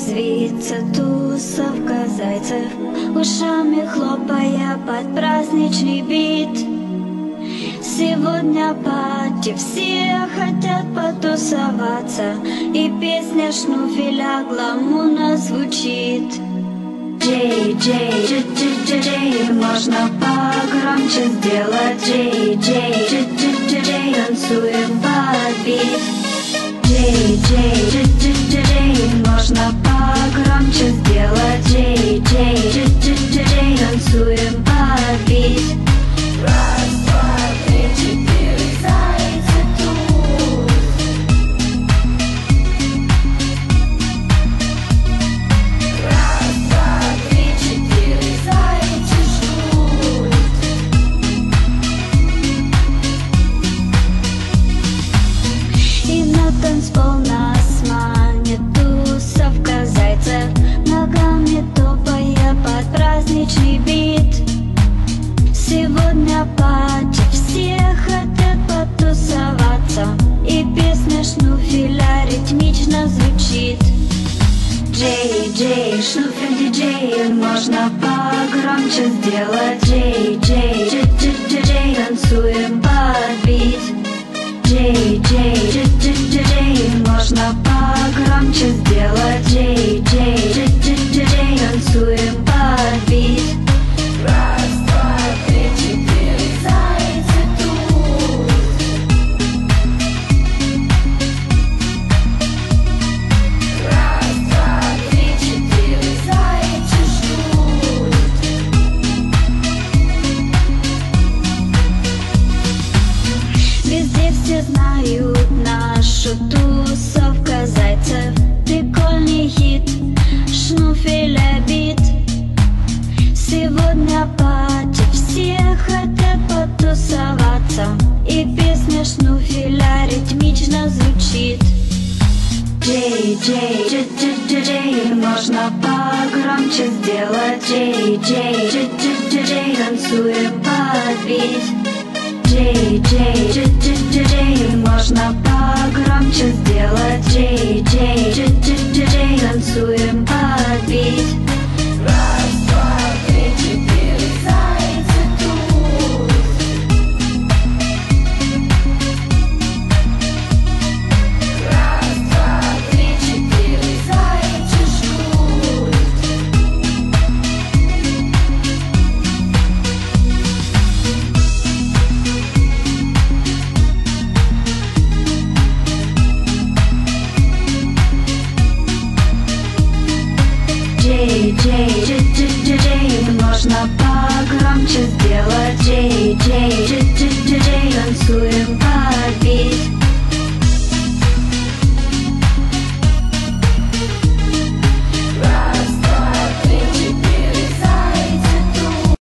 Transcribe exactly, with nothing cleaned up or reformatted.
резвится тусовка зайцев, ушами хлопая под праздничный бит. Сегодня пати, все хотят потусоваться, и песня шнуфеля гламурно звучит. Джей, Джей, Джей, Джей, Джей, можно погромче сделать. Джей, Джей, Джей, Джей, Джей, танцуем под бит. Джей, Джей, Джей, Джей, Джей, можно погромче сделать. Джей, Джей, Джей, Джей, Джей, танцуем под бит. Раз, два, три, четыре, зайцы тут. Раз, два, три, четыре, зайцы ждут. И на танцпол нас манит тусовка зайцев, ногами топая под праздничный бит. Сегодня пати, все хотят потусоваться, и песня шнуфеля ритмично звучит. Джей, Джей, шнуфель диджей, можно погромче сделать. Джей, Джей, Джей, Джей, Джей, Джей, танцуем под бит. Джей, Джей, Джей, Джей, Джей, Джей, можно погромче сделать. Джей, Джей, Джей, Джей, Джей, Джей, танцуем под бит. Раз, два, три, четыре, зайцы тут. Раз, два, три, четыре, зайцы ждут. Везде все знают нашу тусовка зайцев. Прикольный хит, шнуфеля бит. Сегодня пати, все хотят потусоваться, и песня шнуфеля ритмично звучит. Джей, Джей, Джей, Джей, Джей, Джей, можно погромче сделать. Джей, Джей, Джей, Джей, Джей, Джей, танцуем под бит. Джей, Джей, Джей, Джей, Джей, Джей, можно погромче сделать. Джей, Джей, Джей, Джей, Джей, Джей, танцуем под бит. Раз, два, три, четыре, зайцы тут. Раз, два, три, четыре, зайцы ждут. Джей, Джей, Джей, Джей, Джей, Джей, можно погромче сделать. Джей, Джей, Джей, Джей, Джей, Джей, танцуем.